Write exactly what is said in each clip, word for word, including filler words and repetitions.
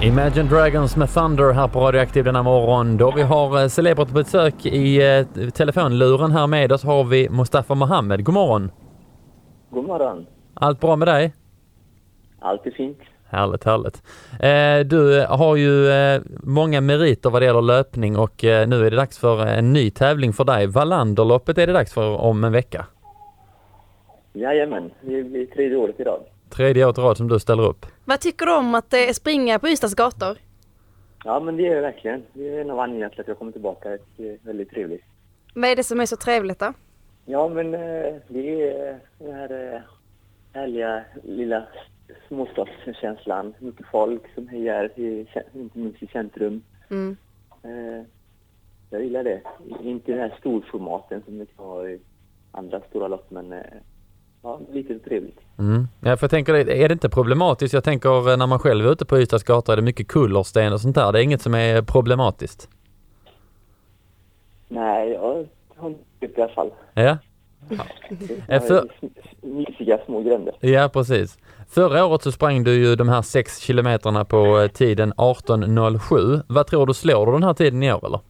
Imagine Dragons med Thunder här på Radioaktiv denna morgon. Då vi har celebrat besök i eh, telefonluren här med oss har vi Mustafa Mohammed. God morgon. God morgon. Allt bra med dig? Allt är fint. Härligt, härligt. Eh, du har ju eh, många meriter vad det gäller löpning och eh, nu är det dags för en ny tävling för dig. Wallanderloppet är det dags för om en vecka. Jajamän, det blir tredje året i rad. Tredje året i rad som du ställer upp. Vad tycker du om att eh, springa på Ystads gator? Ja, men det är det verkligen. Det är en av anledningarna till att jag kommer tillbaka. Det är väldigt trevligt. Vad är det som är så trevligt då? Ja, men eh, det är den här eh, härliga lilla småstadskänslan. Mycket folk som hejar, i, inte minst i centrum. Mm. Eh, jag gillar det. Inte den här storformaten som vi har i andra stora lopp, men... Eh, Ja, lite trevligt. Mm. Ja, för jag tänker, är det inte problematiskt? Jag tänker när man själv är ute på Ystads gator är det mycket kullersten och sånt där. Det är inget som är problematiskt. Nej, jag har inte i alla fall. Ja. Ja. För... Mysiga små gränder. Ja, precis. Förra året så sprang du ju de här sex kilometerna på tiden arton noll sju. Vad tror du, slår du den här tiden i år eller?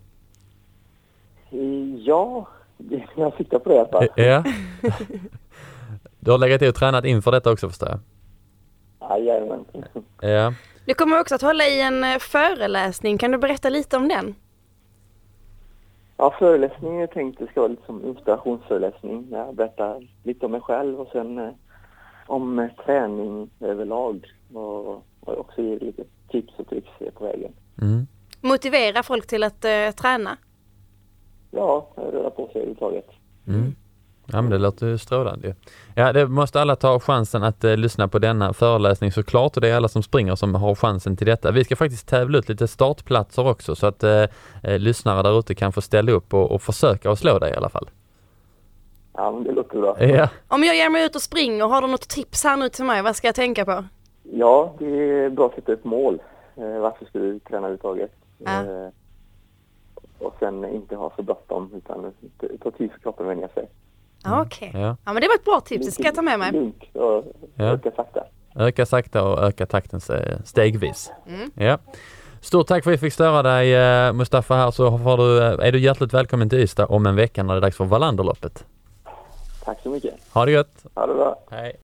Ja, jag siktar på det i alla fall. Ja. Du har legat i och tränat inför detta också, förstår jag. Jajamän. Ja. Du kommer också att hålla i en föreläsning. Kan du berätta lite om den? Ja, föreläsningen är tänkt att ska vara lite som inspirationsföreläsning. Jag berättar lite om mig själv och sen eh, om träning överlag. Och, och också ge lite tips och tricks på vägen. Mm. Motivera folk till att eh, träna? Ja, röra på sig överhuvudtaget. Mm. Ja, men det låter ju strålande. Ja, det måste alla ta chansen att eh, lyssna på denna föreläsning såklart, och det är alla som springer som har chansen till detta. Vi ska faktiskt tävla ut lite startplatser också så att eh, eh, lyssnare där ute kan få ställa upp och, och försöka att slå dig i alla fall. Ja, men det låter bra. Ja. Om jag ger mig ut och springer, har du något tips här nu till mig? Vad ska jag tänka på? Ja, det är bra att sätta upp mål. Eh, varför ska du träna överhuvudtaget? Ja. Eh, och sen inte ha så bråttom utan ta tid för kroppen att vänja sig. Mm. Okej. Okay. Ja. Ja, men det var ett bra tips. Det ska jag ta med mig. Lugnt och Ja. öka sakta. Öka sakta och öka takten stegvis. Mm. Ja. Stort tack för att vi fick störa dig, Mustafa, här, så har du, är du hjärtligt välkommen till Ystad om en vecka när det är dags för Wallanderloppet. Tack så mycket. Ha det gött. Ha det bra. Hej.